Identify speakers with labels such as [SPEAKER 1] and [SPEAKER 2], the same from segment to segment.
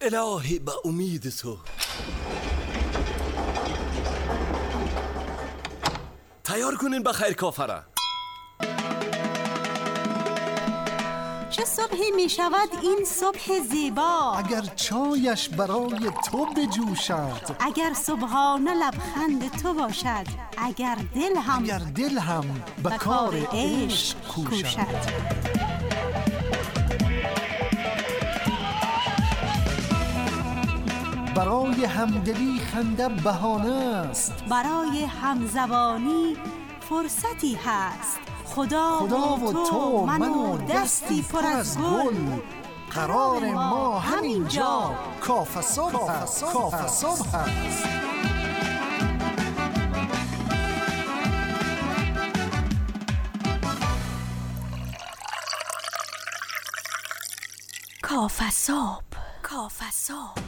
[SPEAKER 1] الهی به امید تو. تیار کنین بخیر کافره.
[SPEAKER 2] چه صبحی می شود این صبح زیبا،
[SPEAKER 3] اگر چایش برای تو بجوشد،
[SPEAKER 2] اگر صبحانه لبخند تو باشد، اگر دل هم به کار عشق کوشد.
[SPEAKER 3] برای همدلی خنده بهانه است،
[SPEAKER 2] برای همزبانی فرصتی هست. خدا و تو من و دستی پر از گل،
[SPEAKER 3] قرار ما همینجا کافه صبح است.
[SPEAKER 2] کافه صبح.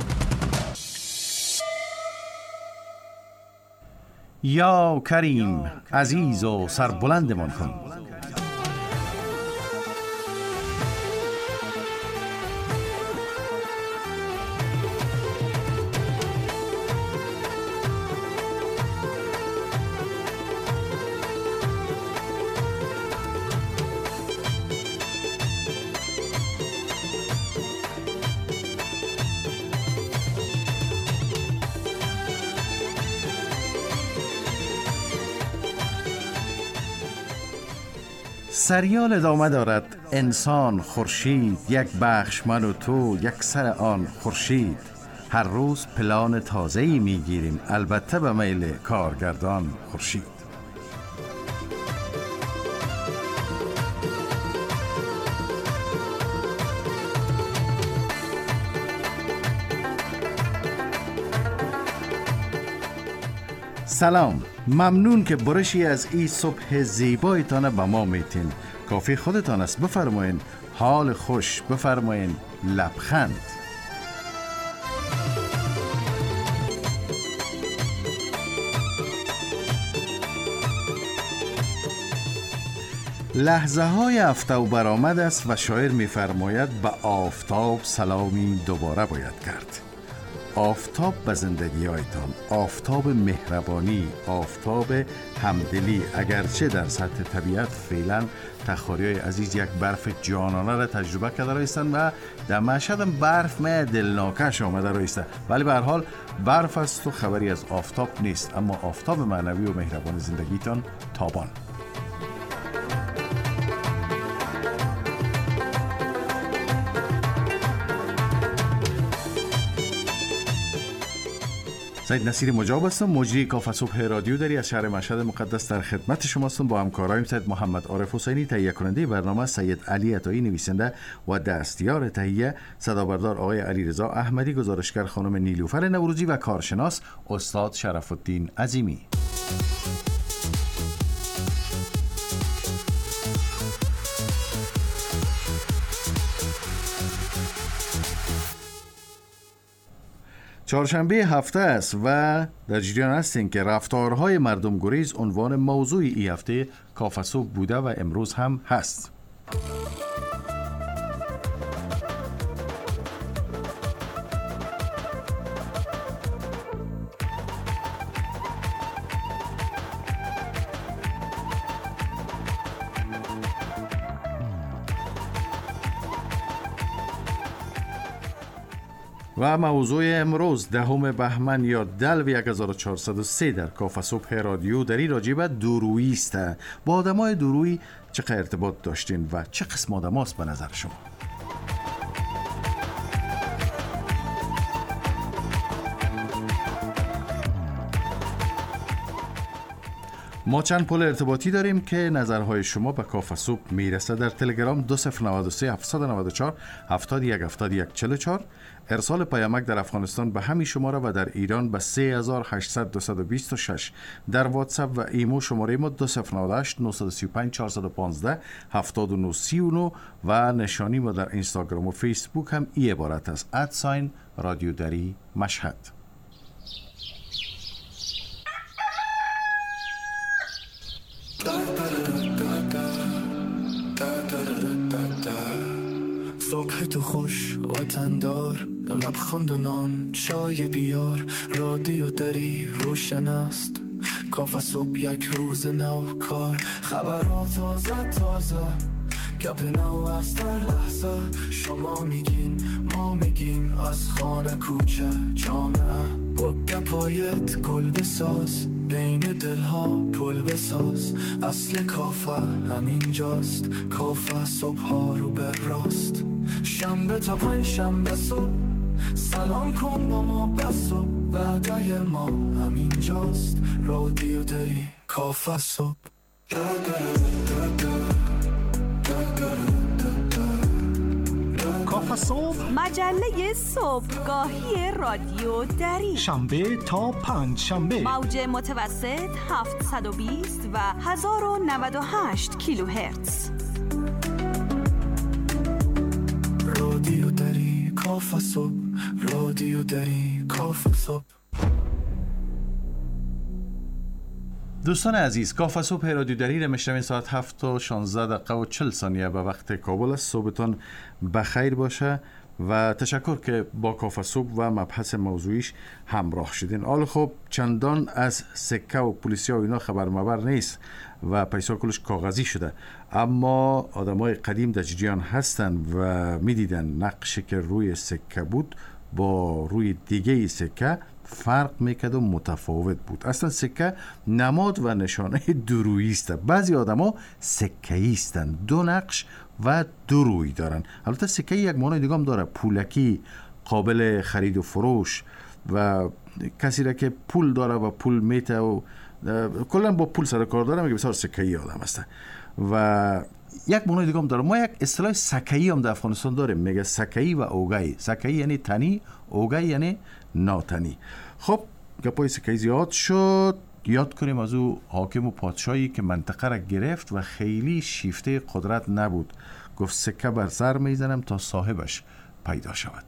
[SPEAKER 4] یا کریم عزیز و سربلندمان کن. سریال ادامه دارد. انسان، خورشید، یک بخش من و تو، یک سر آن خورشید. هر روز پلان تازه‌ای میگیریم، البته به میل کارگردان خورشید. سلام، ممنون که برشی از این صبح زیبایتان به ما میتین. کافی خودتان است، بفرمایین. حال خوش، بفرمایین لبخند. لحظه های هفته و برآمد است و شاعر میفرماید به آفتاب سلامی دوباره باید کرد. آفتاب به زندگی هایتان، آفتاب مهربانی، آفتاب همدلی. اگرچه در سطح طبیعت فعلا تخاری های عزیز یک برف جانانه را تجربه کرده رایستن و در مشهد هم برف دلناکش آمده رایسته، ولی به هر حال برف است و خبری از آفتاب نیست. اما آفتاب معنوی و مهربان زندگیتان تابان. سید نصیر مجاب هستم، مجری کافه صبح رادیو دری از شهر مشهد مقدس در خدمت شما هستم. با همکارایم سید محمد عارف حسینی تهیه کننده برنامه، سید علی عطایی نویسنده و دستیار تهیه، صدابردار آقای علیرضا احمدی، گزارشگر خانم نیلوفر نوروزی و کارشناس استاد شرف الدین عظیمی. چهارشنبه هفته است و در جریان هستیم که رفتارهای مردم گریز عنوان موضوع این هفته کافه صبح بوده و امروز هم هست. و موضوع امروز 10 بهمن یا دلو 1403 در کافه صبح رادیو دری راجع به دورویی است. با آدمای دورویی چقدر ارتباط داشتین و چه قسم آدم هاست به نظر شما؟ ما چند پل ارتباطی داریم که نظرهای شما به کافه صبح میرسه. در تلگرام 2093 794 717144، ارسال پیامک در افغانستان به همین شماره و در ایران به 3800 در واتساپ و ایمو شماره ما 2098 935 415 7939 و نشانی ما در اینستاگرام و فیسبوک هم ای عبارت است @رادیو دری مشهد.
[SPEAKER 5] صبح تو خوش وطندار، لبخند و نان چای بیار، رادیو داری روشن است، کافه صبح یک روز نو کار، خبرات تازه گپ نو از در لحظه، شما میگین ما میگیم، از خانه کوچه جامعه، با گپایت گل بساز، بین دلها پل بساز، اصل کافه همینجاست، کافه صبح ها رو بر راست، شنبه تا پنج شنبه صبح، سلام کن با ما بس و وعده ما همینجاست، رادیو داری کافه صبح.
[SPEAKER 3] کافه صبح،
[SPEAKER 2] مجله صبحگاهی رادیو دری،
[SPEAKER 3] شنبه تا پنج شنبه،
[SPEAKER 2] موج متوسط 720 و 1098 کیلوهرتز.
[SPEAKER 5] رادیو دری کافه صبح، رادیو دری کافه صبح.
[SPEAKER 4] دوستان عزیز، کافه صبح رادیو دری را میشنوین. ساعت 7 و 16 دقیقه و 40 ثانیه به وقت کابل است. صبحتون بخیر باشه و تشکر که با کافه صبح و مبحث موضوعیش همراه شدین. حال خب چندان از سکه و پلیسیا و اینا خبر مبر نیست و پیسا کلش کاغذی شده، اما آدمای قدیم در جریان هستن و میدیدن نقشی که روی سکه بود با روی دیگه سکه فرق میکرد و متفاوت بود. اصلا سکه نماد و نشانه درویی است. بعضی آدما سکه‌ای هستن، دو نقش و دو روی دارن. البته سکه یک معنی دیگه هم داره، پولکی، قابل خرید و فروش و کسی را که پول داره و پول میته و کلا با پول سر کار داره میگه بسیار سکه‌ای آدم است. و یک معنی دیگه هم داره. ما یک اصطلاح سکه‌ای هم در افغانستان داریم، میگه سکه‌ای و اوگه‌ای. سکه‌ای یعنی تنی، اوگه‌ای یعنی ناتنی. خب گپای سکه‌ای زیاد شد، یاد کنیم از او حاکم و پادشاهی که منطقه را گرفت و خیلی شیفته قدرت نبود. گفت سکه بر سر میزنم تا صاحبش پیدا شود.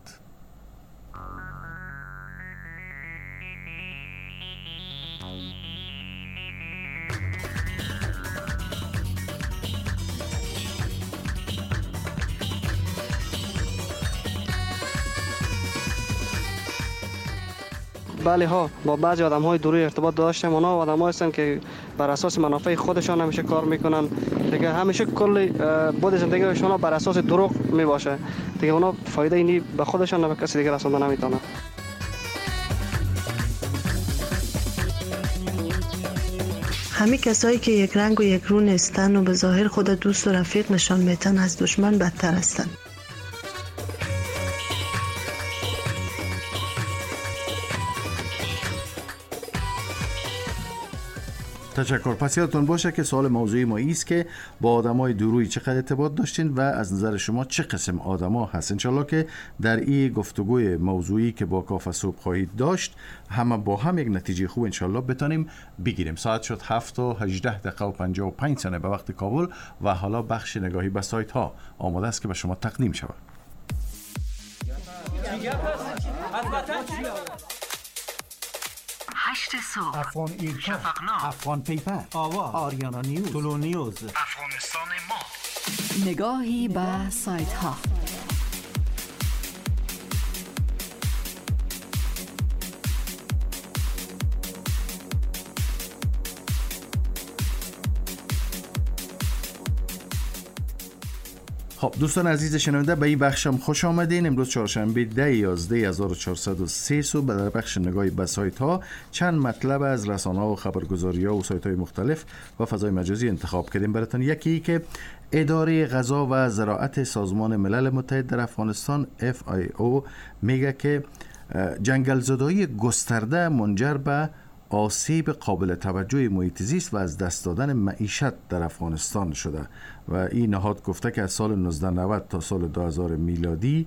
[SPEAKER 6] بله ها، با بعضی آدم های دوری ارتباط داشتم. اونا آدم ها هستن که بر اساس منافع خودشان همیشه کار میکنن دیگه، همیشه کل بود زندگیشون بر اساس دروغ میباشه دیگه. اونا فایده اینی به خودشان نه به کسی دیگه رسوندن نمیتونن.
[SPEAKER 7] همه کسایی که یک رنگ و یک رو نیستن و به ظاهر خود دوست و رفیق نشان میتن از دشمن بدتر هستن.
[SPEAKER 4] تشکر. پس یادتون باشه که سوال موضوعی ما ایست که با آدمای دورویی چقدر ارتباط داشتین و از نظر شما چه قسم آدما هست. انشالله که در این گفتگوی موضوعی که با کافه صبح خواهید داشت همه با هم یک نتیجه خوب انشالله بتونیم بگیریم. ساعت شد 7 و 18 دقیقه و 55 ثانیه به وقت کابل و حالا بخش نگاهی به سایت ها آماده است که به شما تقدیم شود.
[SPEAKER 8] هشت صبح،
[SPEAKER 3] افغان ایرکا،
[SPEAKER 8] شفقنامه،
[SPEAKER 3] افغان پیپر، آوا، آریانا نیوز، طلو نیوز،
[SPEAKER 8] افغانستان ما.
[SPEAKER 2] نگاهی به سایت ها.
[SPEAKER 4] خب دوستان عزیز شنونده، به این بخشم خوش آمدین. امروز چهارشنبه 10/11/1403 صبح در بخش نگاهی به سایت ها چند مطلب از رسانه ها و خبرگزاری ها و سایت های مختلف و فضای مجازی انتخاب کردیم براتون. یکی که اداره غذا و زراعت سازمان ملل متحد در افغانستان FAO میگه که جنگل زدایی گسترده منجر به آسیب قابل توجه محیط زیست و از دست دادن معیشت در افغانستان شده و این نهاد گفته که از سال 1990 تا سال 2000 میلادی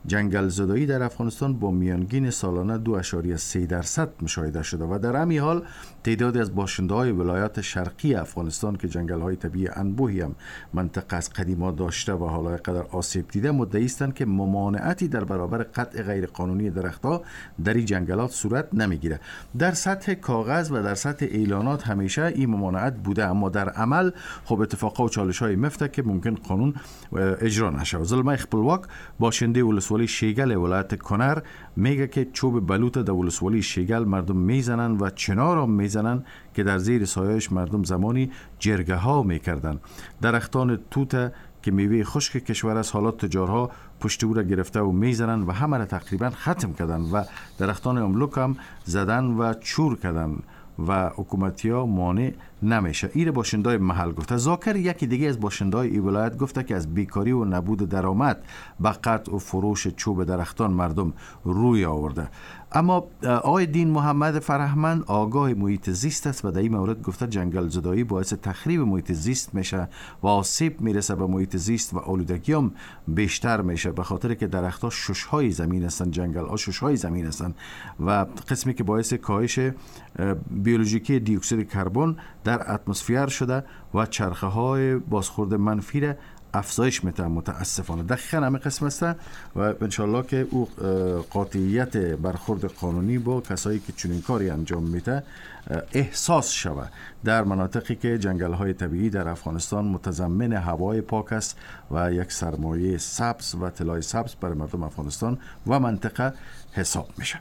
[SPEAKER 4] جنگل زدایی در افغانستان با میانگین سالانه 2.3% مشاهده شده و در همین حال تعدادی از باشنده‌های ولایات شرقی افغانستان که جنگل‌های طبیعی انبوهی هم منطقه از قدیما داشته و حالا قدر آسیب دیده مدعی هستند که ممانعتی در برابر قطع غیرقانونی درخت‌ها در این جنگلات صورت نمیگیره. در سطح کاغذ و در سطح اعلانات همیشه این ممانعت بوده، اما در عمل خب اتفاقا و چالش‌های مفته که ممکن قانون اجرا نشه. زلمه خپلواک باشنده ولسوالی شیگل ولایت کنر میگه که چوب بلوط در ولسوالی شیگل مردم میزنن و چنار هم میزنن که در زیر سایه‌اش مردم زمانی جرگه ها میکردن. درختان توت که میوه خشک کشور است، حالات تجارها پشت او را گرفته و میزنن و همه را تقریبا ختم کردن و درختان املوک هم زدن و چور کردن و حکومتی ها مانع نمیشه. این باشندای محل گفته. زاکر یکی دیگه از باشندای این ولایت گفته که از بیکاری و نبود درآمد به قطع و فروش چوب درختان مردم روی آورده. اما آقای دین محمد فرهمند آگاه محیط زیست است و در این مورد گفته جنگل زدایی باعث تخریب محیط زیست میشه و آسیب میرسه به محیط زیست و آلودگی هم بیشتر میشه، به خاطر که درختها ششهای زمین هستند، جنگل ها ششهای زمین هستند و قسمی که باعث کاهش بیولوژیکی دی اکسید کربن در اتمسفر شده و چرخه های بازخورد منفی را افزایش میده. متاسفانه دقیقاً همین قسم است و انشالله که او قاطعیت برخورد قانونی با کسایی که چنین کاری انجام میده احساس شود در مناطقی که جنگل های طبیعی در افغانستان متضمن هوای پاک است و یک سرمایه سبز و طلای سبز برای مردم افغانستان و منطقه حساب میشه.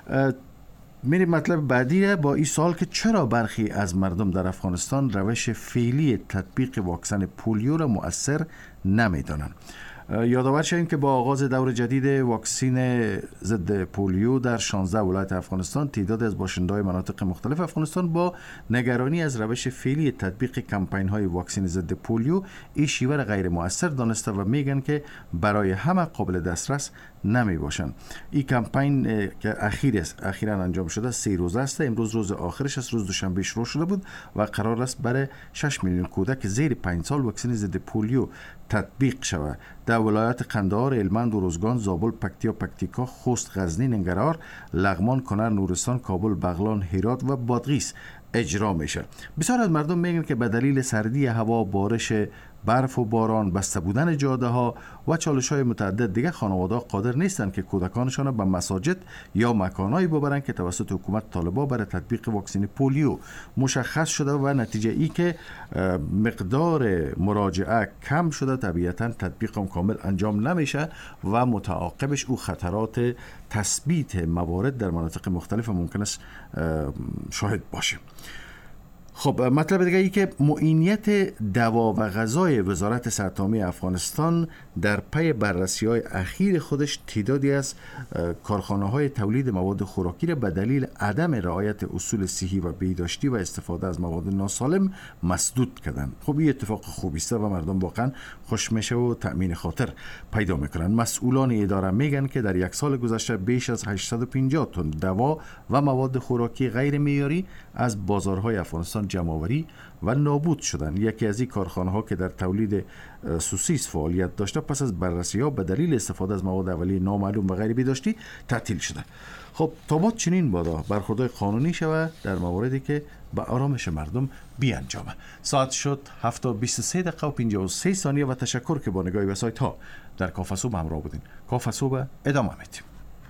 [SPEAKER 4] میریم مطلب بعدی با این سوال که چرا برخی از مردم در افغانستان روش فعلی تطبیق واکسن پولیو را مؤثر نمیدانند. یادآور شویم که با آغاز دور جدید واکسن ضد پولیو در 16 ولایت افغانستان تعداد از باشنده‌های مناطق مختلف افغانستان با نگرانی از روش فعلی تطبیق کمپین‌های واکسن ضد پولیو این شیوه را غیر مؤثر دانسته و میگن که برای همه قابل دسترس نمی باشند. این کمپین که اخیراً انجام شده 3 روزه است. امروز روز آخرش است، روز دوشنبه شروع شده بود و قرار است برای 6 میلیون کودک زیر 5 سال واکسن ضد پولیو تطبیق شود. در ولایات قندهار، هلمند، روزگان، زابل، پکتیا، پکتیکا، خوست، غزنی، ننگرهار، لغمان، کنر، نورستان، کابل، بغلان، هرات و بادغیس اجرا میشه. بسیار از مردم میگن که به دلیل سردی هوا، بارش، برف و باران، بسته بودن جاده ها و چالش های متعدد دیگه خانواده قادر نیستند که کودکانشان به مساجد یا مکانهایی ببرند که توسط حکومت طالبان برای تطبیق واکسن پولیو مشخص شده و نتیجه ای که مقدار مراجعه کم شده، طبیعتا تطبیق هم کامل انجام نمیشه و متعاقبش او خطرات تثبیت موارد در مناطق مختلف ممکن است شاهد باشیم. خب مطلب دیگه ای که معینیت دوا و غذای وزارت صحت عامه افغانستان در پی بررسی‌های اخیر خودش تعدادی از کارخانه‌های تولید مواد خوراکی را به دلیل عدم رعایت اصول صحی و بهداشتی و استفاده از مواد ناسالم مسدود کردند. خب این اتفاق خوبی است و مردم واقعا خوش میشه و تأمین خاطر پیدا میکنن. مسئولان اداره میگن که در یک سال گذشته بیش از 850 تن دوا و مواد خوراکی غیر معیاری از بازارهای افغانستان جمع‌آوری و نابود شدن. یکی از این کارخانه‌ها که در تولید سوسیس فعالیت داشته پس از بررسی‌ها به دلیل استفاده از مواد اولیه نامعلوم و غیر بهداشتی تعطیل شده. خب تا بعد چنین بادا برخوردهای قانونی شود در مواردی که به آرامش مردم بیانجامه. ساعت شد 7:23 دقیقه و 53 ثانیه و تشکر که با نگاهی به سایت ها در کافه صبح همراه بودین. کافه صبح ادامه میدیم.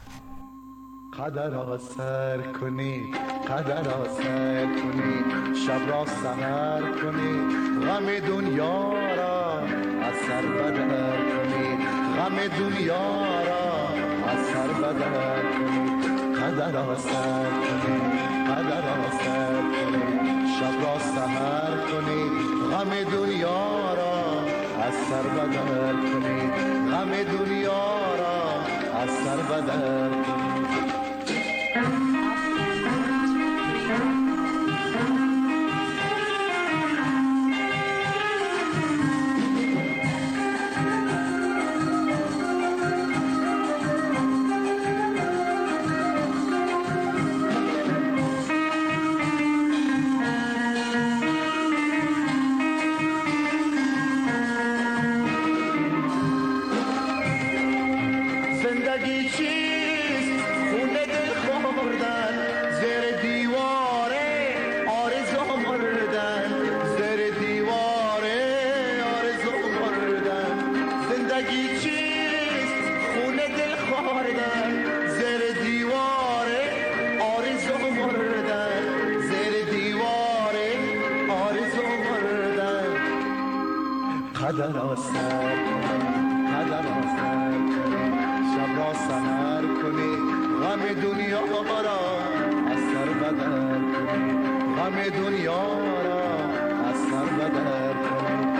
[SPEAKER 3] قدر را سر کنی، قدر را سر کنی، شب را سحر کنی، غم دنیا را از سر بدر کنی، غم دنیا را از سر بدر کنی. قدر را سر کنی، قدر را سر کنی، شب را سحر کنی، غم دنیا را از سر بدر کنی، غم دنیا را از سر بدر کنی. را سر کنی قدر را سر کنی شب را سحر کنی غم دنیا را از سر بدر کنی غم دنیا را از سر بدر کنی.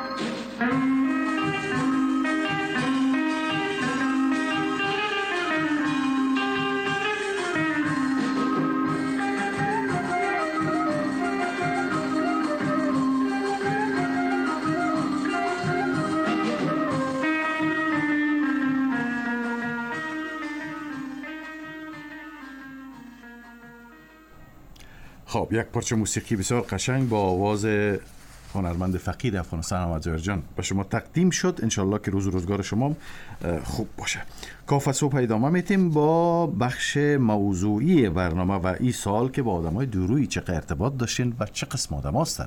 [SPEAKER 4] خب یک پارچه موسیقی بسیار قشنگ با آواز هنرمند فقید افغانستان احمد ظاهر جان به شما تقدیم شد. انشالله که روز و روزگار شما خوب باشه. کافه صبح ادامه میتیم با بخش موضوعی برنامه و این سال که با آدمای دورویی چه ارتباط داشتین و چه قسم آدم هستن.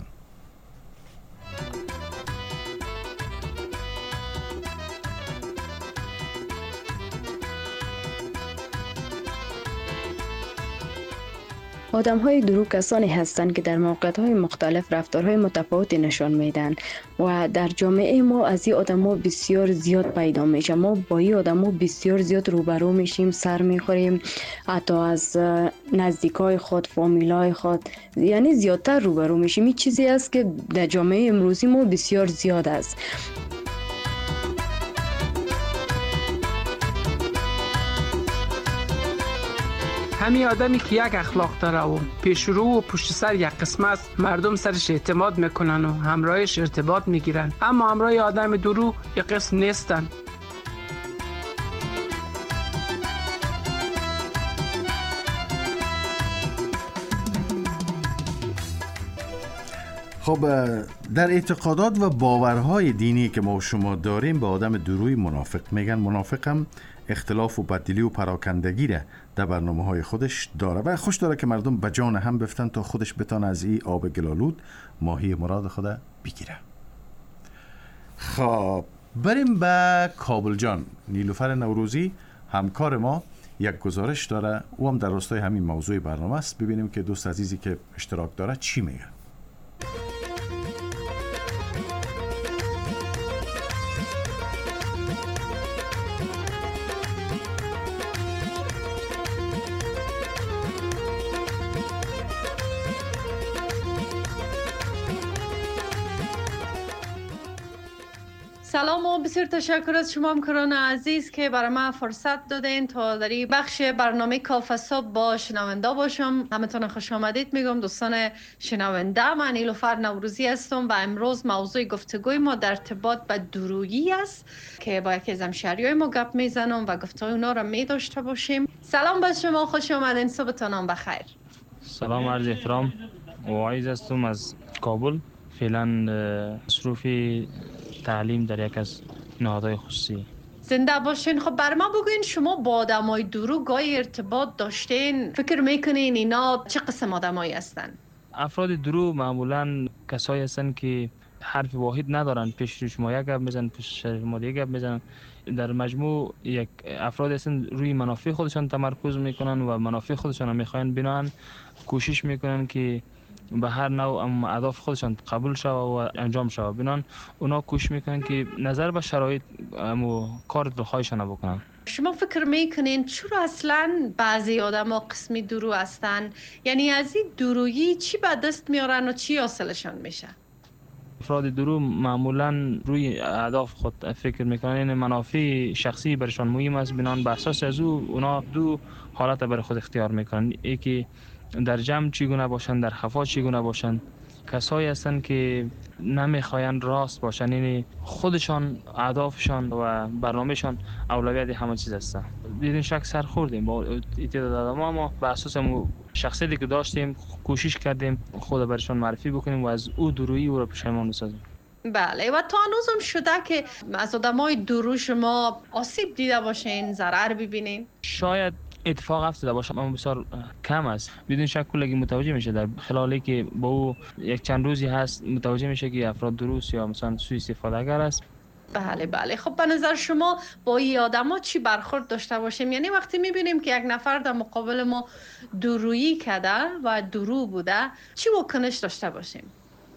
[SPEAKER 9] آدم‌های درو کسانی هستند که در موقعیت‌های مختلف رفتارهای متفاوتی نشان میدن و در جامعه ما از این آدم‌ها بسیار زیاد پیدا میشه. ما با این آدم‌ها بسیار زیاد روبرو میشیم، سر میخوریم، حتی از نزدیکای خود، فامیلای خود، یعنی زیادتر روبرو میشیم. این چیزی است که در جامعه امروزی ما بسیار زیاد است.
[SPEAKER 10] همین آدمی که یک اخلاق داره و پیشرو و پشت سر یک قسم است، مردم سرش اعتماد میکنن و همراهش ارتباط میگیرن، اما همراه آدم درو یک قسم نیستن.
[SPEAKER 4] خب در اعتقادات و باورهای دینی که ما و شما داریم به آدم دروی منافق میگن. منافق هم اختلاف و بددلی و پراکندگی را در برنامه‌های خودش داره و خوش داره که مردم به جان هم بفتن تا خودش بتانه از این آب گلالود ماهی مراد خود بگیره. خب بریم به کابل جان. نیلوفر نوروزی همکار ما یک گزارش داره، او هم در راستای همین موضوع برنامه است. ببینیم که دوست عزیزی که اشتراک داره چی میگه.
[SPEAKER 11] سلام و بسیار تشکر از شما همکاران عزیز که برای من فرصت دادین تا در این بخش برنامه کافه صبح با شنونده باشم. همتون خوش آمدید میگم دوستان شنونده. من نیلوفر نوروزی هستم و امروز موضوع گفتگوی ما در ارتباط به درویی است که با یکی از همشهریای ما گپ میزنم و گفتگوی اونا را می داشته باشیم. سلام به شما، خوش آمدین، صبحتون بخیر.
[SPEAKER 12] سلام، عرض احترام. واعظ هستم از کابل. فعلا مصروف تعلیم در یک از نهادهای خصوصی.
[SPEAKER 11] زنده باشین. خب بر ما بگوین شما با آدمای درو گاهی ارتباط داشتین، فکر میکنین اینا چه قسم آدمایی هستن؟
[SPEAKER 12] افراد درو معمولا کسایی هستن که حرف واحد ندارن، پیش روی شما یک گپ میزنن، پیش شما دیگه گپ میزنن. در مجموع یک افراد هستن روی منافع خودشان تمرکز میکنن و منافع خودشان هم میخواین بنان کوشش میکنن که به هر نوع اهداف خودشان قبول شوه و انجام شوه. بنان اونا کوشش میکنن که نظر به شرایط کار دلخواهشان بکنن.
[SPEAKER 11] شما فکر میکنین چرا اصلا بعضی آدما قسمی درو هستن؟ یعنی از این درویی چی به دست میارن و چی حاصلشان میشه؟
[SPEAKER 12] افراد درو معمولا روی اهداف خود فکر میکنن، یعنی منافع شخصی برشان مهم است. بنان به اساس از اونا دو حالت بر خود اختیار میکنن، یکی در جمع چگونه باشن، در خفا چگونه باشن. کسایی هستن که نمیخواین راست باشن، یعنی خودشان اهدافشان و برنامهشان اولویت همه چیز هستن. بدون شک سر خوردیم با تعداد آدما، اما به اساس شخصیتی که داشتیم کوشش کردیم خود برشان معرفی بکنیم و از او درویی او را پشیمان بسازیم.
[SPEAKER 11] بله، و تا هنوزم شده که از آدمای درو شما آسیب دیده باشین، ضرر ببینین؟
[SPEAKER 12] شاید اتفاق افتاده باشه اما بسیار کم است. بدون شک کلگی متوجه میشه در خلالی که با او یک چند روزی هست متوجه میشه که افراد دروس یا مثلا سوء استفاده گر است.
[SPEAKER 11] بله بله. خب به نظر شما با این آدما چی برخورد داشته باشیم؟ یعنی وقتی میبینیم که یک نفر در مقابل ما درویی کرده و درو بوده، چی واکنش داشته باشیم؟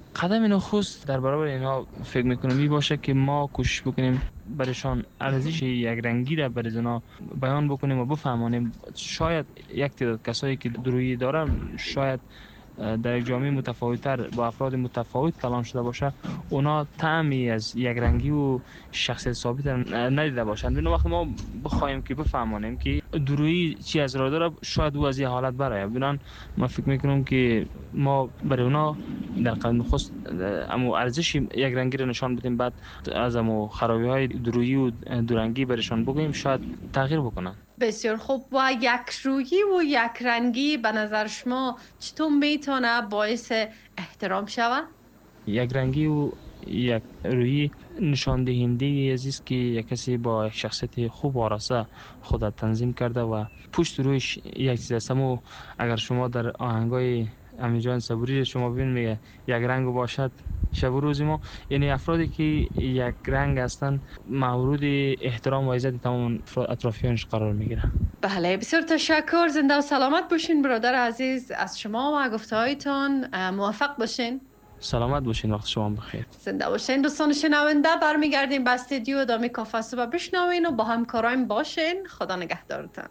[SPEAKER 12] قدم نخست در برابر اینا فکر میکنم می باشه که ما کوشش بکنیم برشان ارزش یک رنگی را برای اینا بیان بکنیم و بفهمانیم. شاید یک تعداد کسایی که درویی دارن شاید در یک جامعه متفاوت‌تر با افراد متفاوت کلام شده باشه، اونا طعمی از یک رنگی و شخصیت ثابت ندیده باشند. ببین وقتی ما بخوایم که بفهمانیم که درویی چی از را داره، شاید او از این حالت برای ببینن. من فکر میکنم که ما برای اونا در قدم خست امو ارزش یک رنگی رو نشان بدیم، بعد از امو خرابی‌های درویی و دورنگی برشان بگوییم، شاید تغییر بکنن.
[SPEAKER 11] بسیار خوب. و یک رویی و یک رنگی به نظر شما چطور میتونه باعث احترام شود؟
[SPEAKER 12] یک رنگی و یک رویی نشان دهنده است که یک کسی با یک شخصیت خوب آراسته خود تنظیم کرده و پشت رویش یک چیز است. اگر شما در آهنگای امیرجان صبوری شما ببین میگه یک رنگ باشد شب و روز ما، یعنی افرادی که یک رنگ هستند مورد احترام و عزت تمام اطرافیانش قرار میگیرن.
[SPEAKER 11] بله، بسیار تشکر. زنده و سلامت باشین برادر عزیز از شما و گفتهایتان. موفق باشین.
[SPEAKER 12] سلامت باشین، وقت شما بخیر.
[SPEAKER 11] زنده باشین. دوستان شنونده، برمیگردیم به استودیو ادامه کافه صبح بشنوین و با همکارایم باشین. خدا نگهدارتان.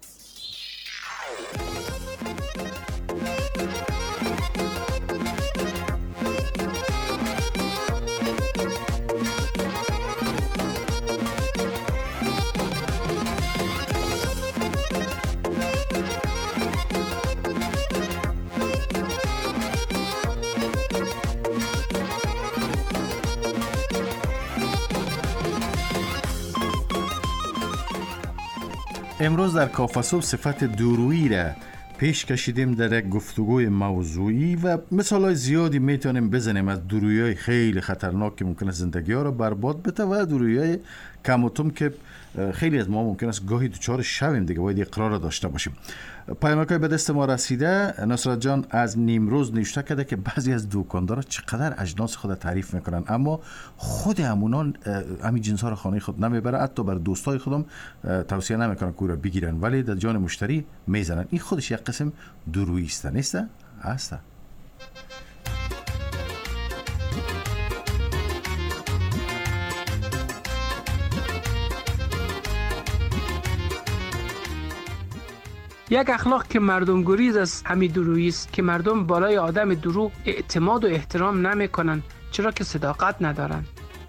[SPEAKER 4] امروز در کافه صبح صفت دورویی را پیش کشیدیم در یک گفتگوی موضوعی و مثالای زیادی میتونیم بزنیم از دورویی خیلی خطرناک که ممکنه زندگی ها را برباد بده و دورویی کم و توم که خیلی از ما ممکن است گاهی دوچار شویم دیگه، باید اقرار را داشته باشیم. پیامک‌های به دست ما رسیده. نصرت جان از نیمروز نوشته کرده که بعضی از دکاندارا چقدر اجناس خود تعریف میکنن اما خود همونان همین جنس‌ها را خانه خود نمیبره، حتی بر دوستای خودم توصیه نمیکنن که را بگیرن، ولی در جان مشتری میزنن. این خودش یک قسم درویی است، نیست؟ هست.
[SPEAKER 10] یک اخلاق که مردم گریز از همین درویی است که مردم بالای آدم دروغ اعتماد و احترام نمی کنن، چرا که صداقت ندارن.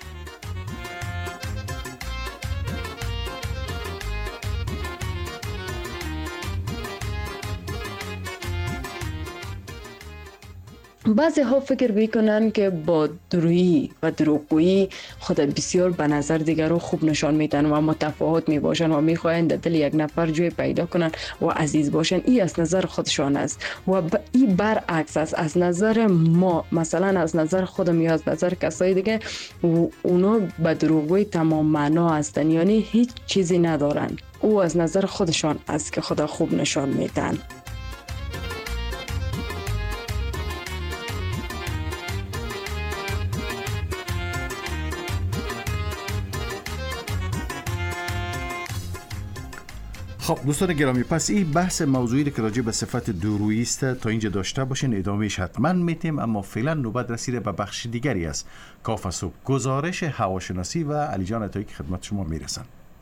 [SPEAKER 9] بعضی ها فکر میکنن که با درویی و دروغگویی خود بسیار به نظر دیگر رو خوب نشان میدن و متفاوت میباشن و میخواین در دل یک نفر جای پیدا کنن و عزیز باشن. این از نظر خودشان است و این برعکس است از نظر ما. مثلا از نظر خودم یا از نظر کسای دیگه اونا به دروغگویی تمام معنا هستن، یعنی هیچ چیزی ندارن. او از نظر خودشان است که خدا خوب نشان میدن.
[SPEAKER 4] خب دوستان گرامی، پس این بحث موضوعی که راجع به صفت دورویی است تا اینجا داشته باشین، ادامهش حتما میتیم، اما فعلا نوبت رسیده به بخش دیگری از کافه صبح، گزارش هواشناسی و علی جان عطایی که خدمت شما میرسن.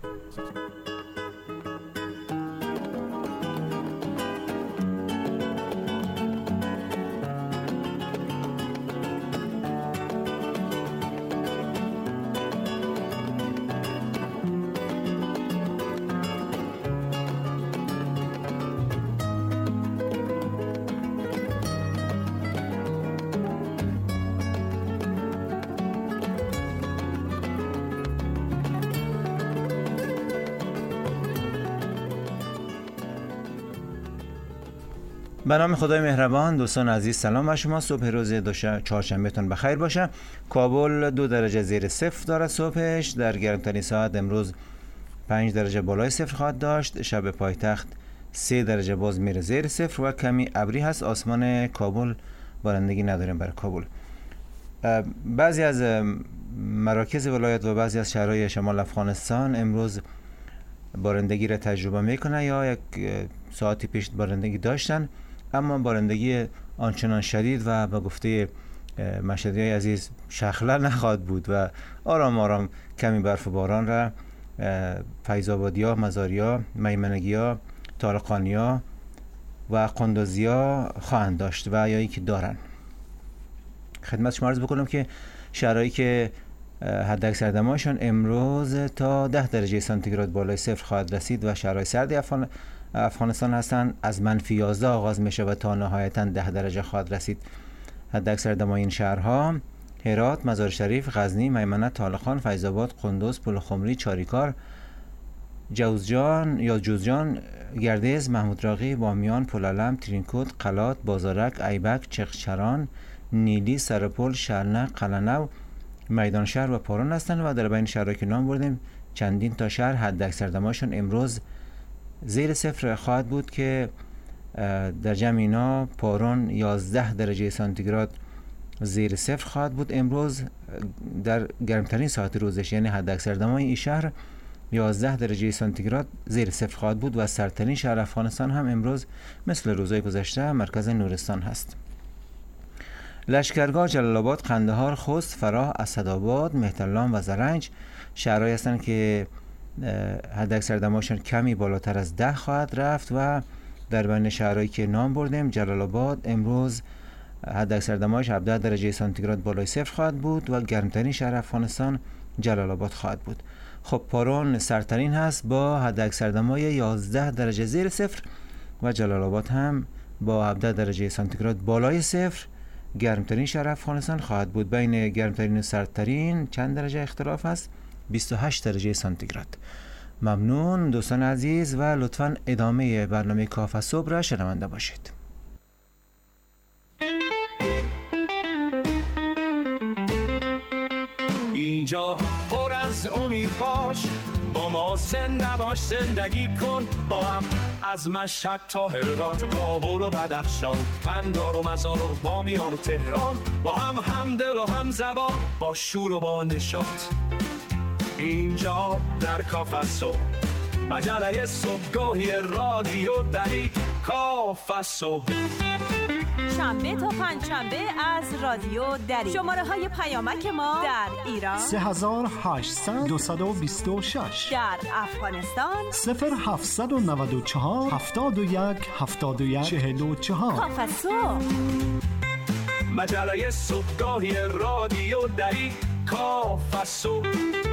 [SPEAKER 13] به نام خدای مهربان. دوستان عزیز سلام بر شما. صبح روز چهارشنبه تون بخیر باشه. کابل 2 درجه زیر صفر داره صبحش. در گرمترین ساعت امروز 5 درجه بالای صفر خواهد داشت. شب پایتخت 3 درجه باز میره زیر صفر و کمی ابری هست. آسمان کابل بارندگی نداریم برای کابل. بعضی از مراکز ولایت و بعضی از شهرهای شمال افغانستان امروز بارندگی را تجربه میکنه یا یک ساعتی پیش بارندگی داشتن، اما بارندگی آنچنان شدید و به گفته مشهدی عزیز شخله نخواهد بود و آرام آرام کمی برف و باران را فیض‌آبادی‌ها، مزاریا، میمنگی‌ها، طارقانی‌ها و قندوزی‌ها خواهند داشت و یا که دارن. خدمت شما عرض بکنم که شهرهایی که حداکثر دمایشان امروز تا 10 درجه سانتیگراد بالای صفر خواهد رسید و شهرهای سرد افغانستان هستند. از -11 آغاز میشه و تا نهایتاً 10 درجه خواهد رسید. حداکثر دمای این شهرها هرات، مزار شریف، غزنی، میمنه، طالقان، فیض‌آباد، قندوز، پلخمری، چاریکار، جوزجان، گردیز، محمود راقی، بامیان، پلالم، ترینکوت، قلات، بازارک، ایبک، چغچران، نیلی، سرپل، شرنق، قلنو، میدان شهر و پارون هستند و در بین شهرهایی که نام بردیم چندین تا شهر حداکثر دمایشون امروز زیر صفر خواهد بود که در جمع اینا پارون 11 درجه سانتیگراد زیر صفر خواهد بود امروز در گرمترین ساعت روزش، یعنی حداکثر دمای این شهر 11 درجه سانتیگراد زیر صفر خواهد بود و سردترین شهر افغانستان هم امروز مثل روزهای گذشته مرکز نورستان هست. لشکرگاه، جلال آباد، قندهار، خوست، فراه، اسدآباد، مهترلام و زرنج شهرهایی هستند که حداکثر دمایشان کمی بالاتر از 10 خواهد رفت و در بین شهرهایی که نام بردیم جلال آباد امروز حداکثر دمایش 17 درجه سانتیگراد بالای صفر خواهد بود و گرمترین شهر افغانستان جلال آباد خواهد بود. خب پارون سردترین هست با حداکثر دمای 11 درجه زیر صفر و جلال آباد هم با 17 درجه سانتیگراد بالای صفر گرمترین شهر افغانستان خواهد بود. بین گرمترین و سردترین چند درجه اختلاف هست؟ 28 درجه سانتیگراد. ممنون دوستان عزیز و لطفاً ادامه برنامه کافه صبح را شنونده باشید.
[SPEAKER 14] اینجا پر از امید باش، با ما زنده باش، زندگی کن با هم از مشهد تا هرات، کابل و بدخشان، قندهار و مزار و بامیان و تهران، با هم دل و هم زبان، با شور و با نشاط. اینجا در کافه صبح، مجله صبحگاهی رادیو دری کافه صبح،
[SPEAKER 2] شنبه تا پنجشنبه از رادیو دری. شماره های پیامک ما در ایران
[SPEAKER 15] 3800 226،
[SPEAKER 2] در افغانستان
[SPEAKER 15] 0794 71 71 44.
[SPEAKER 2] کافه صبح،
[SPEAKER 14] مجله صبحگاهی رادیو دری کافه صبح.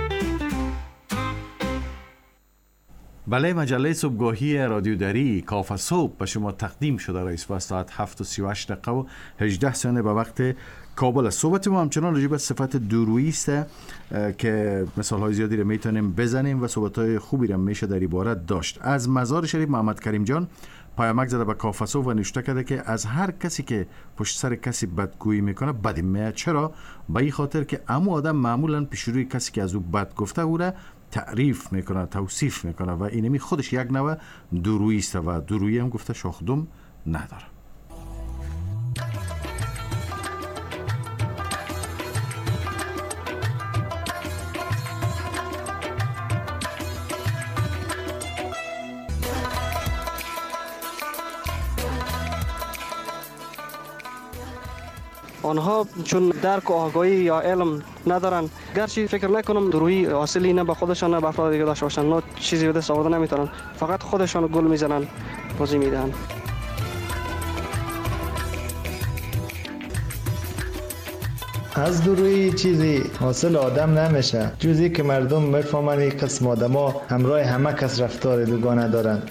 [SPEAKER 4] بله، مجله صبحگاهی رادیو دری کافه صبح به شما تقدیم شده رئیس با ساعت 7:38 و 18 ثانیه به وقت کابل. صحبت ما همچنان راجع به صفت دورویی است که مثال های زیادی رو میتونیم بزنیم و صحبت های خوبی رو میشه در عبارت داشت. از مزار شریف محمد کریم جان پیامک زده به کافه صبح و نوشته کرده که از هر کسی که پشت سر کسی بدگویی میکنه بدیم میاد. چرا؟ به این خاطر که عمو آدم معمولا پیش روی کسی که از او بد گفته او را تعریف میکنه، توصیف میکنه و اینمی خودش یک نوع دورویی است و دورویی هم گفته شاخدم نداره.
[SPEAKER 6] آنها چون درک و آگاهی یا علم ندارن، گرچه فکر نکنم درویی حاصلی نه به خودشان نه به افراد دیگه داشته باشن، نه چیزی به دست آورده نمیتونن، فقط خودشان گل میزنن، بازی میدن.
[SPEAKER 16] از درویی چیزی حاصل آدم نمیشه جزی که مردم میفهمن این قسم آدما همراه همه کس رفتار دوگانه دارن.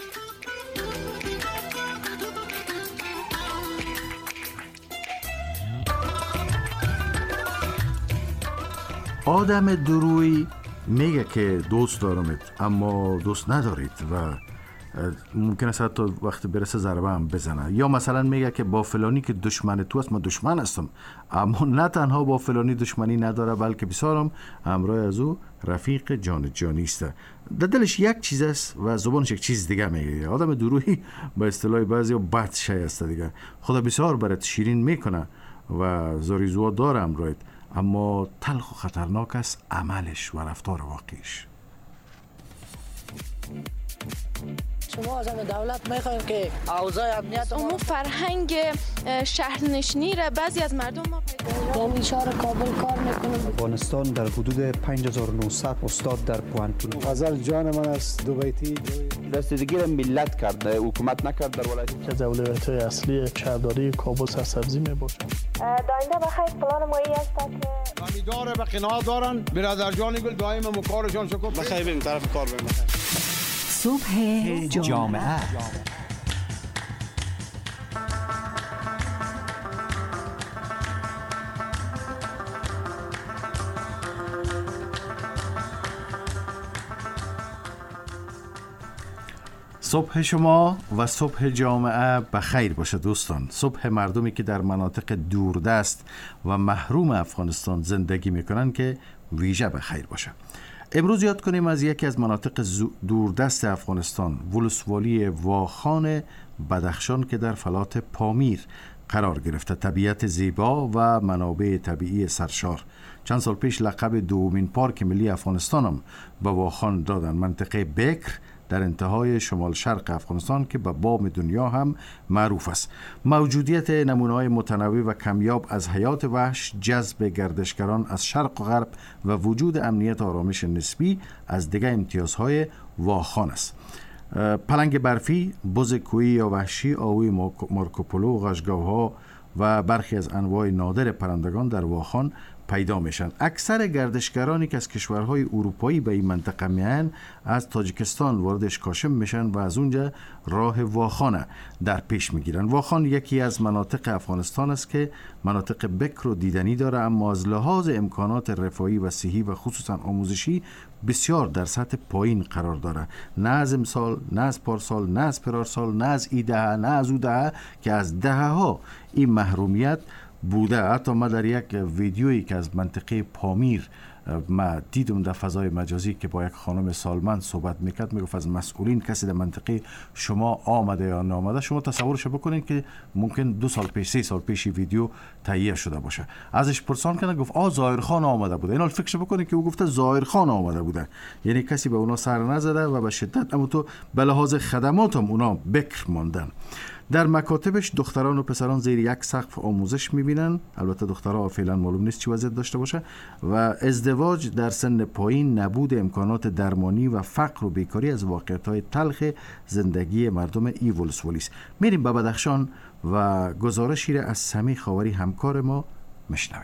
[SPEAKER 4] آدم درویی میگه که دوست دارمت اما دوست ندارید و ممکن است حتی وقتی برسه ضربه هم بزنه، یا مثلا میگه که با فلانی که دشمن تو است من دشمن هستم، اما نه تنها با فلانی دشمنی نداره بلکه بسیارم همراه از او رفیق جانی است. در دلش یک چیز است و زبانش یک چیز دیگه میگه. آدم درویی به اصطلاح بعضیا بد شی است دیگه. خدا بسیار برات شیرین میکنه و زاریزوا داره همراهت، اما تلخ و خطرناک است عملش و رفتار واقعیش.
[SPEAKER 17] شما از دولت میخوایم که اوضاع امنیت
[SPEAKER 18] اون فرهنگ شهرنشینی را بعضی از مردم ما
[SPEAKER 17] پیدا در شهر کابل کار میکنم.
[SPEAKER 19] افغانستان در حدود 5900 استاد در پوانتون.
[SPEAKER 20] غزل جان من است دوبیتی
[SPEAKER 21] رسیدگی را ملت کرده، حکومت نکرد در ولایت.
[SPEAKER 22] که اولویت اصلی شهرداری کابل سرسبزی میباشه.
[SPEAKER 23] داینده بخیر پلان مایی است که
[SPEAKER 24] امیدواره به قناعت دارن. برادر جان گل دائم مکارشان شکر.
[SPEAKER 25] بخیر بریم طرف کار بریم.
[SPEAKER 2] صبح جامعه.
[SPEAKER 4] صبح شما و صبح جامعه بخیر باشه دوستان. صبح مردمی که در مناطق دوردست و محروم افغانستان زندگی میکنن که ویژه بخیر باشه. امروز یاد کنیم از یکی از مناطق دوردست افغانستان، ولسوالی واخان بدخشان که در فلات پامیر قرار گرفته. طبیعت زیبا و منابع طبیعی سرشار. چند سال پیش لقب دومین پارک ملی افغانستان هم به واخان دادن. منطقه بکر در انتهای شمال شرق افغانستان که به بام دنیا هم معروف است. موجودیت نمونه‌های متنوع و کمیاب از حیات وحش، جذب گردشگران از شرق و غرب و وجود امنیت آرامش نسبی از دیگر امتیازهای واخان است. پلنگ برفی، بز کوهی یا وحشی، آهوی مارکوپولو، غژگاوها و برخی از انواع نادر پرندگان در واخان پیدا میشن. اکثر گردشگرانی که از کشورهای اروپایی به این منطقه میان از تاجیکستان وارد اشکاشم میشن و از اونجا راه واخان در پیش میگیرن. واخان یکی از مناطق افغانستان است که مناطق بکر و دیدنی داره، اما از لحاظ امکانات رفاهی و صحی و خصوصا آموزشی بسیار در سطح پایین قرار داره. نه از امسال، نه از پارسال، نه از پرارسال، نه از ای دهه، نه از او دهه که از دهه ها این محرومیت بوده. حتی ما در یک ویدیویی که از منطقه پامیر ما دیدم در فضای مجازی که با یک خانم سالمند صحبت میکرد، میگفت از مسئولین کسی در منطقه شما آمده یا نامده. شما تصورش بکنید که ممکن 2 سال پیش 3 سال پیش ویدیو تهیه شده باشه. ازش پرسان کردن، گفت ظاهر خان آمده بوده. اینا فکرش بکنید که او گفته ظاهر خان آمده بوده، یعنی کسی به اونا سر نزده و به شدت اما تو به لحاظ خدمات هم اونا بکر ماندن. در مکاتبش دختران و پسران زیر یک سقف آموزش میبینن. البته دخترها فعلا معلوم نیست چی وضعیت داشته باشه. و ازدواج در سن پایین، نبود امکانات درمانی و فقر و بیکاری از واقعیت‌های تلخ زندگی مردم ای ولسوالی است. میریم به بدخشان و گزارشی را از سمی خاوری همکار ما میشنویم.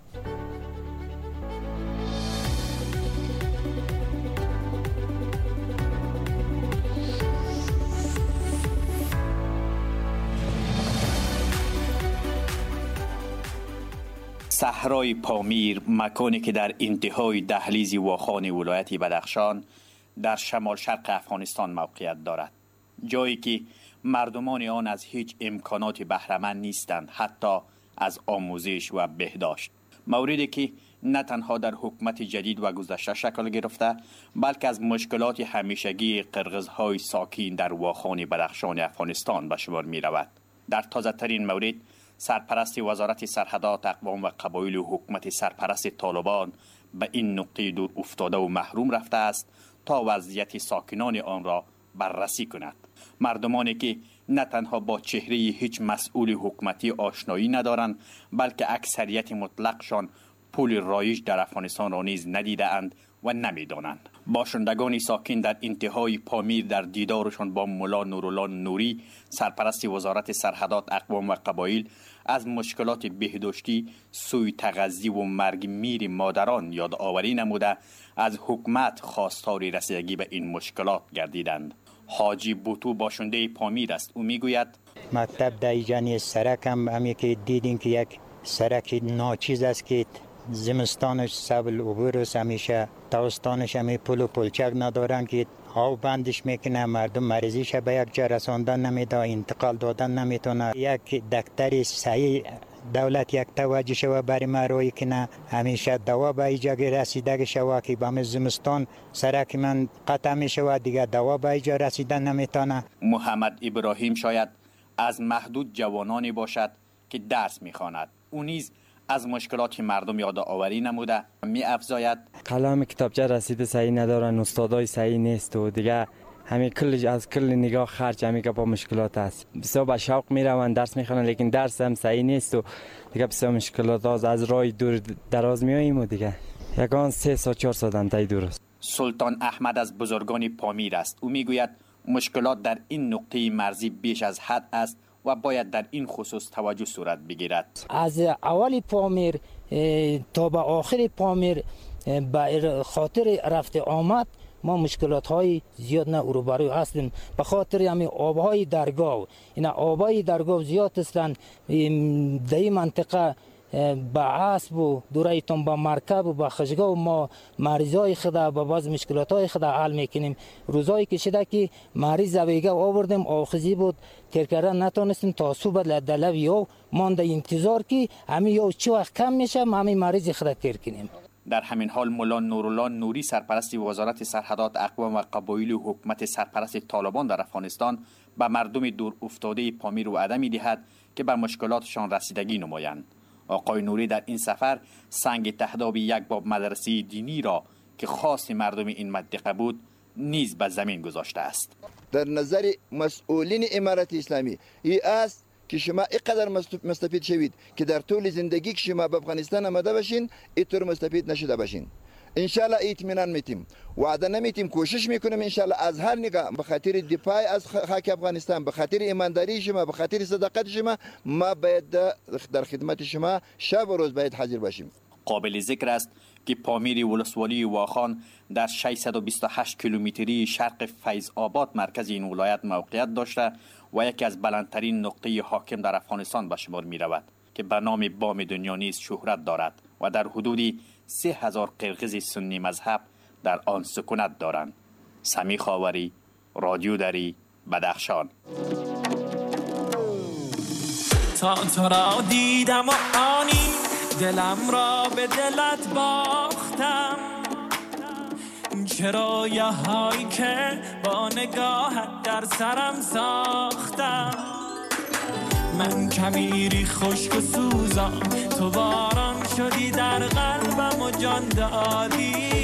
[SPEAKER 26] صحرای پامیر، مکانی که در انتهای دهلیز واخان ولایت بدخشان در شمال شرق افغانستان موقعیت دارد. جایی که مردمان آن از هیچ امکانات بهره‌مند نیستند، حتی از آموزش و بهداشت. موردی که نه تنها در حکومت جدید و گذشته شکل گرفته، بلکه از مشکلات همیشگی قرغزهای ساکن در واخان بدخشان افغانستان به شمار می رود. در تازه ترین مورد، سرپرست وزارت سرحدات، اقوام و قبایل و حکومت سرپرست طالبان به این نقطه دور افتاده و محروم رفته است تا وضعیت ساکنان آن را بررسی کند. مردمانی که نه تنها با چهره هیچ مسئول حکومتی آشنایی ندارند، بلکه اکثریت مطلقشان پول رایج در افغانستان را نیز ندیده‌اند و نمی‌دانند. باشندگان ساکن در انتهای پامیر در دیدارشان با مولا نورالله نوری، سرپرست وزارت سرحدات، اقوام و قبایل، از مشکلات بهداشتی، سوء تغذی و مرگ میر مادران یادآوری نموده از حکومت خواستار رسیدگی به این مشکلات گردیدند. حاجی بوتو باشنده پامیر است. او میگوید
[SPEAKER 27] مکتب در ایجانی سرک هم همی که دیدیم که یک سرک ناچیز است که زمستانش سبل عبور است، همیشه تابستانش همی پل و پلچک ندارن که آب بندش میکنه، مردم مریضیش به یک جا رساندن نمیده، انتقال دادن نمیتونه. یک دکتر صحیح دولت یک توجه شوه برای مروی کنه، همیشه دوا به ایجا رسیده شوه که به زمستان سرک من قطع میشوه، دیگه دوا به ایجا رسیدن نمیتونه.
[SPEAKER 26] محمد ابراهیم شاید از محدود جوانانی باشد که درس میخواند. او نیز از مشکلات مردم یادآوری نموده می افزاید
[SPEAKER 28] قلم کتابچه رسید صحیح ندارن، استادای صحیح نیست و دیگه
[SPEAKER 1] همین کل از کل نگاه خرج همین که با مشکلات است. بسیار با شوق میروند درس میخوانند، لیکن درس هم صحیح نیست و دیگه بسیار مشکلات است. از راه دور دراز میاییم و دیگه یکان 3 ساعت 4 ساعت انتهای دور است.
[SPEAKER 26] سلطان احمد از بزرگان پامیر است. او میگوید مشکلات در این نقطه مرزی بیش از حد است و باید در این خصوص توجه صورت بگیرد.
[SPEAKER 3] از اول پامیر تا به آخر پامیر به خاطر رفت آمد ما مشکلات های زیاد نه روبرو هستیم، به خاطر همین آبهای درگاه. این آبهای درگاه زیاد هستند در این منطقه. با اسب و دورایتون با مرکب و با خشگاه ما مریضای خدا با بعض مشکلات های خدا حل میکنیم. روزایی که شده که مریض ویگه آوردیم آخذی بود تیر کردن نتونستیم تا صبح لدلو یا مانده انتظار که همین یا چه وقت کم میشه همین مریض خدا تیر کنیم.
[SPEAKER 26] در همین حال مولا نورالله نوری سرپرست وزارت سرحدات اقوام و قبایل و حکومت سرپرست طالبان در افغانستان به مردم دور افتاده پامیر وعده می‌دهد که بر مشکلاتشان رسیدگی نمایند. آقای نوری در این سفر سنگ تهداب یک باب مدرسه دینی را که خاص مردم این منطقه بود نیز به زمین گذاشته است.
[SPEAKER 5] در نظر مسئولین امارت اسلامی این است که شما اینقدر مستفید شوید که در طول زندگی که شما به افغانستان آمده باشین اینطور مستفید نشده باشین. انشالله اطمینان میتیم، وعده نمیتیم، کوشش میکنیم انشالله از هر نگاه به خاطر دفاع از خاک افغانستان، به خاطر ایمانداری شما، به خاطر صداقت شما، ما باید در خدمت شما شب و روز باید حاضر باشیم.
[SPEAKER 26] قابل ذکر است که پامیر ولسوالی واخان در 628 کیلومتری شرق فیض آباد مرکز این ولایت موقعیت داشته و یکی از بلندترین نقطه حاکم در افغانستان به شمار می رود که به نام بام دنیا نیز شهرت دارد و در حدودی 3000 قرقیز سنی مذهب در آن سکونت دارند. سمی خاوری، رادیو دری، بدخشان.
[SPEAKER 14] تا تو را دیدم و آنی دلم را به دلت باختم، چرا یه هایی که با نگاهت در سرم ساختم. من کمیری خشک و سوزم، تو باران شدی در قلبم و جان دادی.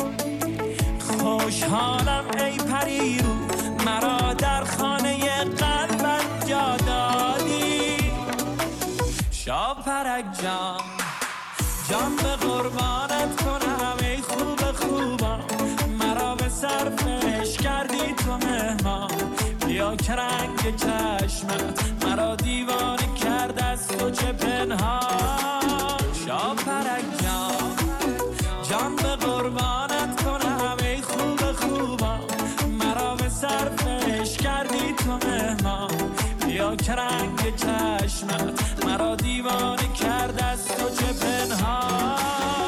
[SPEAKER 14] خوشحالم ای پریرو مرا در خانه قلبت جا دادی. شاپرک جان جان به قربانت کنم ای خوب خوبم، مرا به صرفش کردی تو مهمان. بیا که رنگ چشمت مرا دیوانه کرد از تو چه پنهان. شاپرک جان جان به قربانت کنم ای خوب خوبم، مرا به صرفش کردی تو مهمان. بیا که رنگ چشمت مرا دیوانه کرد از تو چه پنهان.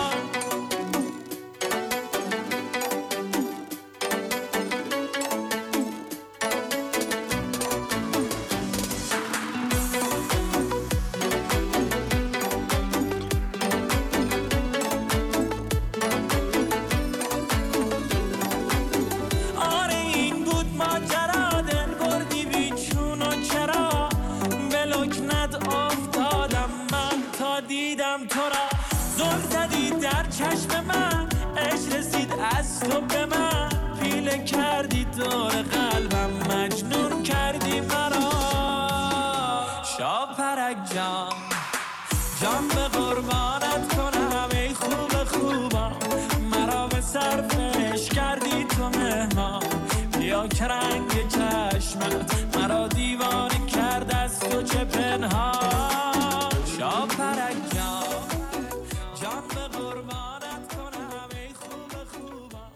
[SPEAKER 14] چشم من عشق رسید از تو به من، پیله کردی دور قلبم مجنون کردی مرا. شاپرک جان جان به قربانت کنم ای خوب خوبم، مرا به صرفش کردی تو مهمان. بیا که رنگ چشمت مرا دیوانه کرد از تو چه پنهان. شاپرک جان جان به قربانت کنم ای خوب خوبم.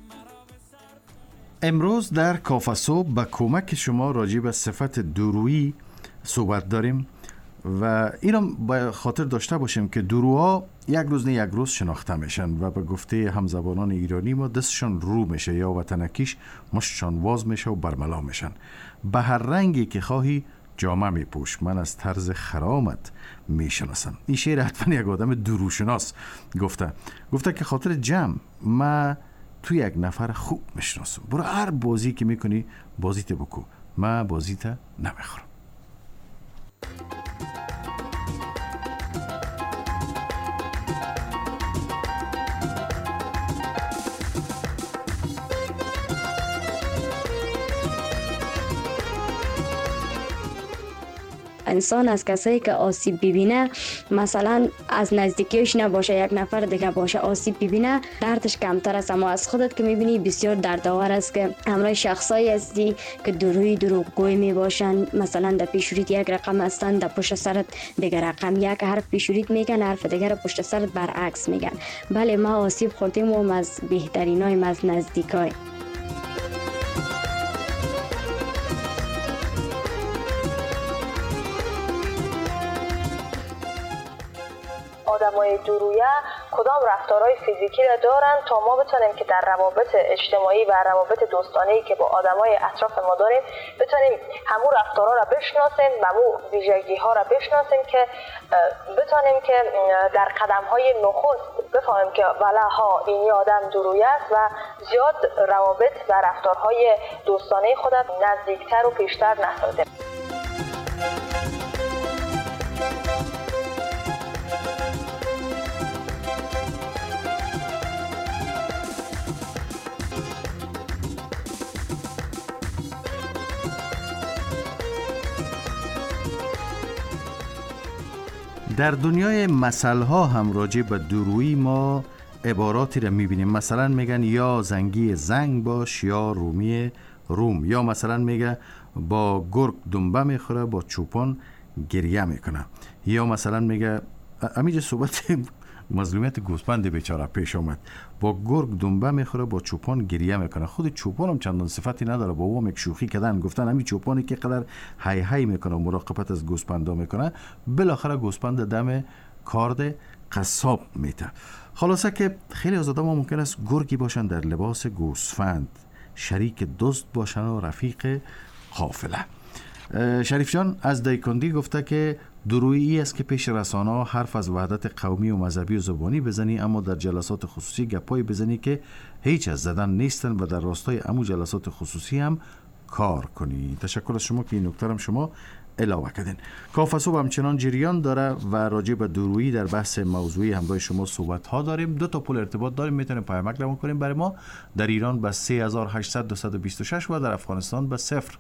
[SPEAKER 4] امروز در کافه صبح به کمک شما راجع به صفت دورویی صحبت داریم و اینو به خاطر داشته باشیم که دوروها یک روز نه یک روز شناخته میشن و به گفته همزبانان ایرانی ما دستشان رو میشه یا وطنکیش مشتشان واز میشه و برملا میشن. به هر رنگی که خواهی جامه میپوش، من از طرز خرامت میشناسم. این شعر حتما یک آدم دروشناس گفته که خاطر جمع من تو یک نفر خوب میشناسم. برو هر بازی که میکنی بازیت بکو، من بازیت نمیخورم.
[SPEAKER 7] انسان از کسایی که آسیب ببینه، مثلا از نزدیکیش نباشه، یک نفر دیگه باشه آسیب ببینه، دردش کمتر است. اما از خودت که میبینی بسیار دردآور است که همراه شخصایی هستی که دروغگوی میباشن، مثلا در پیشوریت یک رقم هستن، در پشت سرت دیگر رقم، یک حرف پیشوریت میگن، حرف دیگر پشت سرت برعکس میگن. بله ما آسیب خوردیم و از بهترینای از نزدیکای.
[SPEAKER 23] آدمای دورویه کدام رفتارهای فیزیکی را دارن تا ما بتونیم که در روابط اجتماعی و روابط دوستانه‌ای که با آدمای اطراف ما داریم بتونیم همون رفتارها را بشناسیم و همون ویژگی‌ها را بشناسیم که بتونیم که در قدم‌های نخست بفهمیم که ها این آدم دورویه است و زیاد روابط و رفتارهای دوستانه خودت نزدیکتر و پیشتر نسازیم.
[SPEAKER 4] در دنیای مثل‌ها هم راجع به دورویی ما عباراتی را می‌بینیم. مثلا میگن یا زنگی زنگ باش یا رومی روم، یا مثلا میگه با گرگ دنبه میخوره با چوپان گریه میکنه، یا مثلا میگه امیج صحبت مظلومیت گوسفند بیچاره پیش آمد، با گرگ دنبه میخوره با چوپان گریه میکنه. خود چوپان هم چندان صفتی نداره، با او هم یک شوخی کردن، گفتن همین چوپانی که قدر هی هی میکنه مراقبت از گوسفندا میکنه، بالاخره گوسفند دم کارد قصاب میته. خلاصه که خیلی از آدم ها ممکن است گرگی باشن در لباس گوسفند، شریک دوست باشن و رفیق قافله. شریف جان از دایکندی گفته که دورویی است که پیش رسانه‌ها حرف از وحدت قومی و مذهبی و زبانی بزنی، اما در جلسات خصوصی گپایی بزنی که هیچ از زدن نیستن و در راستای امو جلسات خصوصی هم کار کنی. تشکر از شما که این نکته هم شما علاوه کردین. کافه صبح همچنان جریان داره و راجع به دورویی در بحث موضوعی همراه شما صحبت ها داریم. 2 تا پل ارتباط داریم، میتونیم پیامک روان کنیم برای ما. در ایران به 3800 226 و در افغانستان به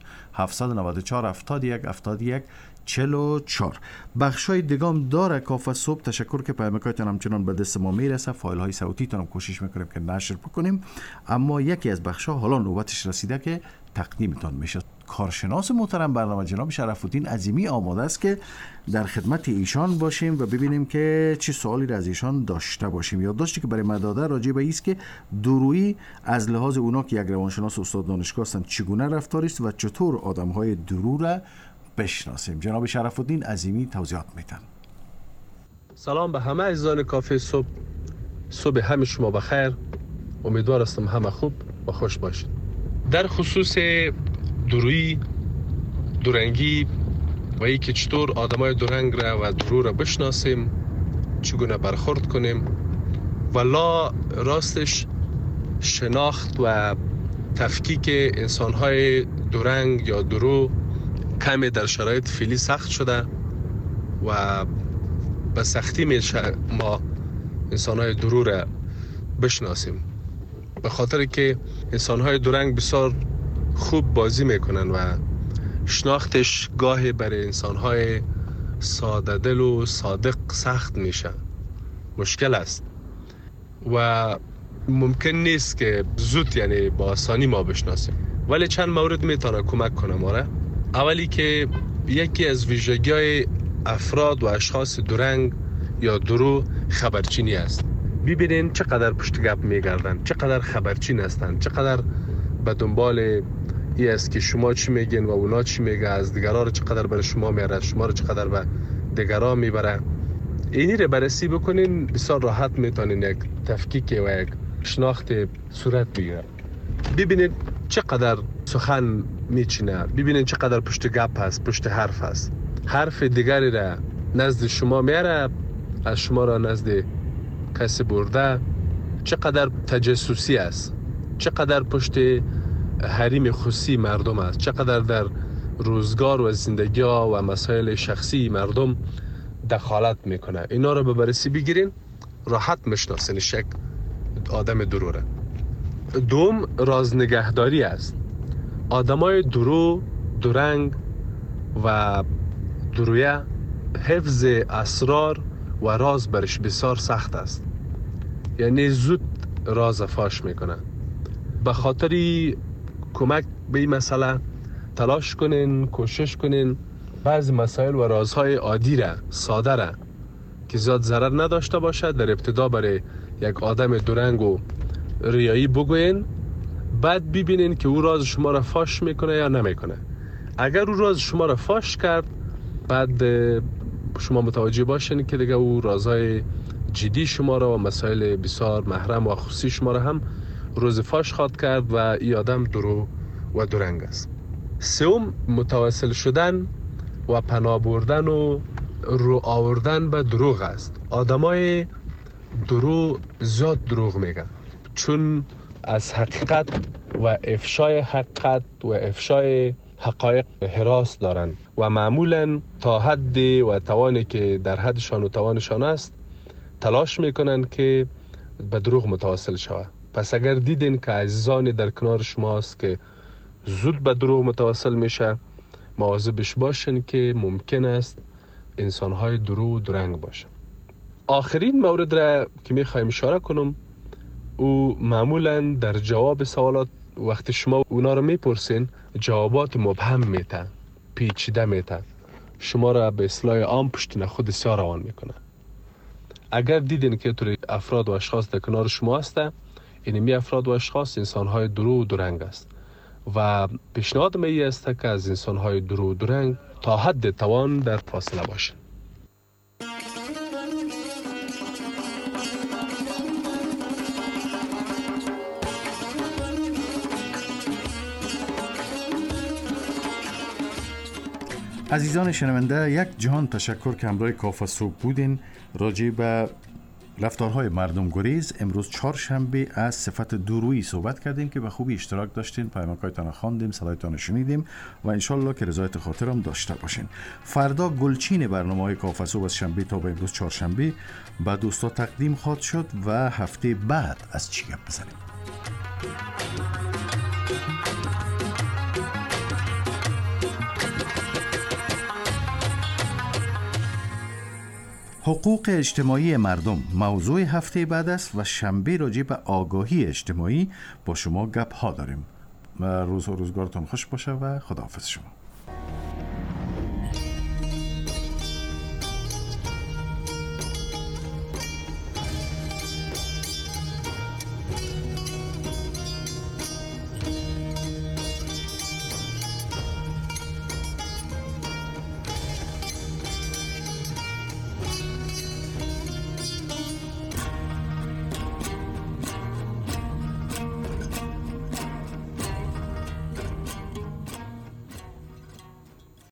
[SPEAKER 4] 0794 71 71 44. بخشای دیگام داره کافه صبح. تشکر که پیامکاتون همچنان به دست ما میرسه. فایل های صوتی تونم کوشش میکنیم که نشر بکنیم، اما یکی از بخشا حالا نوبتش رسیده که تقدیمتان میشه. کارشناس محترم برنامه جناب شرف الدین عظیمی آماده است که در خدمت ایشان باشیم و ببینیم که چه سوالی را از ایشان داشته باشیم. یادداشتی که برای ما داده راجع به است که دورویی از لحاظ اونا که یک روانشناس استاد دانشگاه هستند چگونه رفتاری است و چطور آدم‌های دورو را بشناسیم. جناب شرف الدین عظیمی توضیحات میدن.
[SPEAKER 8] سلام به همه عزیزان کافه صبح. صبح همه شما بخیر. امیدوار هستم همه خوب و خوش باشید. در خصوص دورویی، دورنگی و ای که چطور آدمای دورنگ را و درو را بشناسیم، چگونه برخورد کنیم و لا راستش شناخت و تفکیک انسانهای دورنگ یا درو کمی در شرایط فعلی سخت شده و به سختی میشه ما انسانهای درو را بشناسیم، به خاطر که انسانهای دورنگ بسیار خوب بازی میکنن و شناختش گاهی برای انسانهای ساده دل و صادق سخت میشه، مشکل است و ممکن نیست که زود یعنی با آسانی ما بشناسیم. ولی چند مورد میتونه کمک کنه ما را. اولی که یکی از ویژگی‌های افراد و اشخاص دورنگ یا درو خبرچینی است. ببینین چقدر پشت گپ میگردن، چقدر خبرچین هستند، چقدر به دنبال این است که شما چی میگین و اونا چی میگه، از دیگران رو چقدر برای شما میاره، شما رو چقدر به دیگران میبره. اینی رو بررسی بکنین بسیار راحت میتونین یک تفکیک و یک شناخت صورت بگیره. ببینید چقدر سخن میچینه، ببینید چقدر پشت گپ هست، پشت حرف هست. حرف دیگری را نزد شما میاره، از شما را نزد کسی برده. چقدر تجسسی است، چقدر پشت حریم خصوصی مردم است، چقدر در روزگار و زندگی ها و مسائل شخصی مردم دخالت میکنه. اینا رو به بررسی بگیرین راحت میشناسین شک آدم دروره. دوم راز نگهداری است. آدمای درو، دورنگ و درویه حفظ اسرار و راز برش بسیار سخت است، یعنی زود راز فاش میکنه. به خاطر کمک به این مسئله تلاش کنین، کوشش کنین بعضی مسائل و رازهای عادی را، ساده را که زیاد ضرر نداشته باشد در ابتدا برای یک آدم دورنگ و ریایی بگوین، بعد ببینین که او راز شما را فاش میکنه یا نمیکنه. اگر او راز شما را فاش کرد، بعد شما متوجه باشین که دیگه او رازهای جدی شما را و مسائل بسیار محرم و خصوصی شما را هم روز فاش خواهد کرد و این آدم درو و دورنگ است. سوم، متوسل شدن و پناه بردن و رو آوردن به دروغ است. آدمای دروغ زیاد دروغ میگن، چون از حقیقت و افشای حقیقت و افشای حقایق حراس دارن و معمولا تا حد و توانی که در حدشان و توانشان است تلاش میکنن که به دروغ متوسل شود. پس اگر دیدین که عزیزانی در کنار شماست که زود به دروغ متوسل میشه، مواظبش باشین که ممکن است انسانهای دروغ و درنگ باشه. آخرین مورد را که میخوایم اشاره کنم، او معمولا در جواب سوالات وقتی شما اونا رو میپرسین جوابات مبهم میته، پیچیده میته، شما را به اصطلاح عام پشت خود سیاه روان میکنه. اگر دیدین که طوری افراد و اشخاص در کنار شما هسته، اینمی افراد و اشخاص انسانهای دروغ و درنگ است و پیشنهاد می است که از انسانهای دروغ و درنگ تا حد توان در فاصله باشین.
[SPEAKER 4] عزیزان شنونده، یک جهان تشکر که همراه کافه صبح بودین. راجع به رفتارهای مردم گریز امروز چهارشنبه از صفت درویی صحبت کردیم که به خوبی اشتراک داشتین، پیامک‌هایتان خواندیم، صدایتان شنیدیم و انشالله که رضایت خاطر هم داشته باشین. فردا گلچین برنامه‌های کافه صبح از شنبه تا به امروز چهارشنبه به دوستا تقدیم خواهد شد و هفته بعد از چی گپ بزنیم. حقوق اجتماعی مردم موضوع هفته بعد است و شنبه راجع به آگاهی اجتماعی با شما گپ ها داریم. روزگارتان خوش باشه و خداحافظ شما.